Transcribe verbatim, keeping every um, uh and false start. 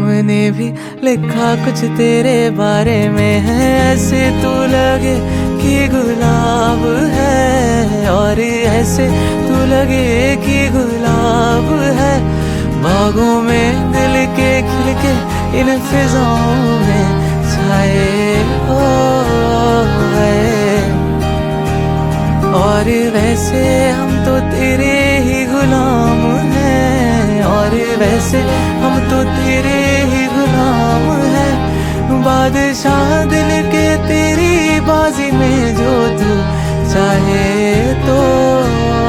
हमने भी लिखा कुछ तेरे बारे में है, ऐसे तू लगे कि गुलाब है, और ऐसे तू लगे कि गुलाब है। बागों में दिल के खिल के इन फिजाओं में छाए हो गए, और वैसे हम तो तेरे ही गुलाम हैं, और वैसे हम तो तेरे ही गुलाम हैं। बादशाह दिल के तेरी बाजी में जो तू चाहे तो